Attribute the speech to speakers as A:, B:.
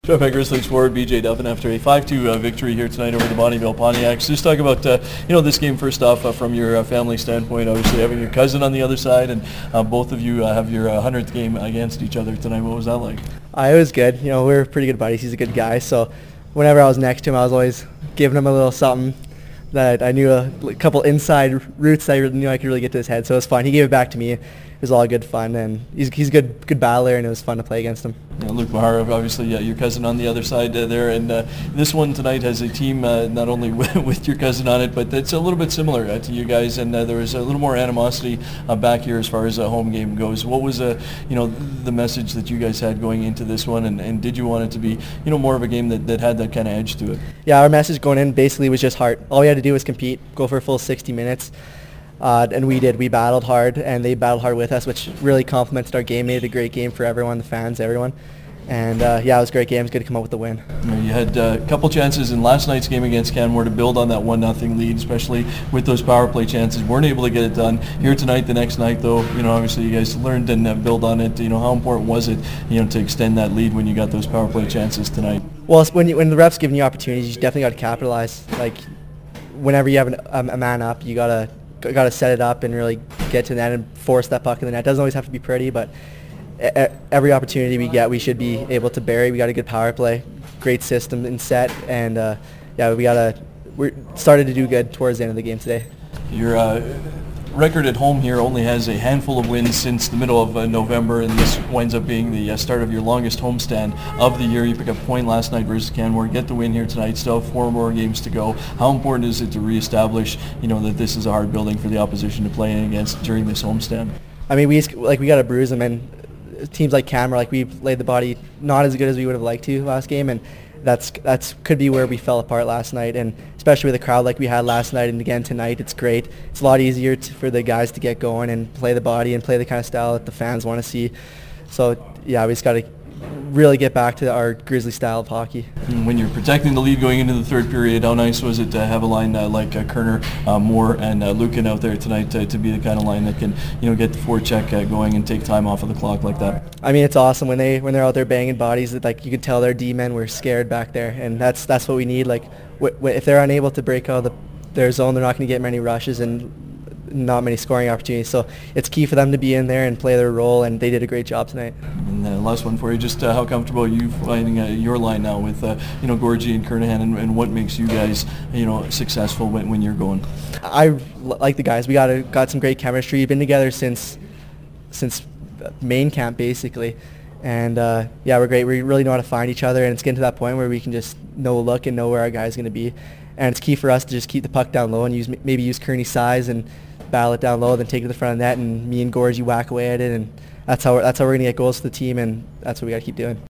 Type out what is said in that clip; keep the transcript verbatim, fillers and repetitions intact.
A: Winnipeg Grizzlies forward B J Duffin after a five two uh, victory here tonight over the Bonnyville Pontiacs. Just talk about uh, you know this game first off uh, from your uh, family standpoint. Obviously having your cousin on the other side, and uh, both of you uh, have your uh, hundredth game against each other tonight. What was that like?
B: Uh, it was good. You know, we were pretty good buddies. He's a good guy. So whenever I was next to him, I was always giving him a little something that I knew, a, a couple inside routes that I knew I could really get to his head. So it was fun. He gave it back to me. It was all good fun, and he's he's a good good battler, and it was fun to play against him.
A: Yeah, Luke Maharov, obviously yeah, your cousin on the other side uh, there, and uh, this one tonight has a team uh, not only with, with your cousin on it, but it's a little bit similar uh, to you guys, and uh, there was a little more animosity uh, back here as far as a home game goes. What was uh, you know the message that you guys had going into this one, and, and did you want it to be you know more of a game that, that had that kind of edge to it?
B: Yeah, our message going in basically was just heart. All we had to do was compete, go for a full sixty minutes. Uh, and we did. We battled hard, and they battled hard with us, which really complimented our game. Made it a great game for everyone, the fans, everyone. And uh, yeah, it was a great game. It was good to come out with the win.
A: You had uh, a couple chances in last night's game against Canmore to build on that one nothing lead, especially with those power play chances. Weren't able to get it done. Here tonight, the next night, though, you know, obviously you guys learned and uh, build on it. You know, how important was it, you know, to extend that lead when you got those power play chances tonight?
B: Well, when you, when the refs giving you opportunities, you definitely got to capitalize. Like, whenever you have an, um, a man up, you gotta got to set it up and really get to the net and force that puck in the net. It doesn't always have to be pretty, but every opportunity we get, we should be able to bury. We got a good power play, great system and set, and uh, yeah, we got to. We started to do good towards the end of the game today.
A: Your uh, record at home here only has a handful of wins since the middle of uh, November, and this winds up being the uh, start of your longest homestand of the year. You pick up a point last night versus Canmore, get the win here tonight. Still have four more games to go. How important is it to reestablish, you know, that this is a hard building for the opposition to play in against during this homestand?
B: I mean, we just, like we got to bruise them, and teams like Canmore, like we laid the body not as good as we would have liked to last game, and that's that's could be where we fell apart last night, and especially with a crowd like we had last night and again tonight, it's great. It's a lot easier to, for the guys to get going and play the body and play the kind of style that the fans want to see. So yeah, we just got to really get back to our Grizzly style of hockey.
A: When you're protecting the lead going into the third period, how nice was it to have a line uh, like uh, Kerner, uh, Moore, and uh, Lukin out there tonight to, to be the kind of line that can you know get the forecheck uh, going and take time off of the clock like that?
B: I mean, it's awesome when they when they're out there banging bodies. That like you can tell their D-men were scared back there, and that's that's what we need. Like w- w- if they're unable to break out of the, their zone, they're not going to get many rushes and not many scoring opportunities. So it's key for them to be in there and play their role, and they did a great job tonight.
A: And uh, last one for you, just uh, how comfortable are you finding uh, your line now with uh, you know Gorgie and Kernahan, and, and what makes you guys you know successful when, when you're going?
B: I like the guys. We got a, got some great chemistry. We've been together since since main camp basically, and uh, yeah, we're great. We really know how to find each other, and it's getting to that point where we can just know a look and know where our guy's going to be, and it's key for us to just keep the puck down low and use maybe use Kearney's size and battle it down low, then take it to the front of the net, and me and Gorgie whack away at it, and that's how we're, that's how we're going to get goals for the team, and that's what we got to keep doing.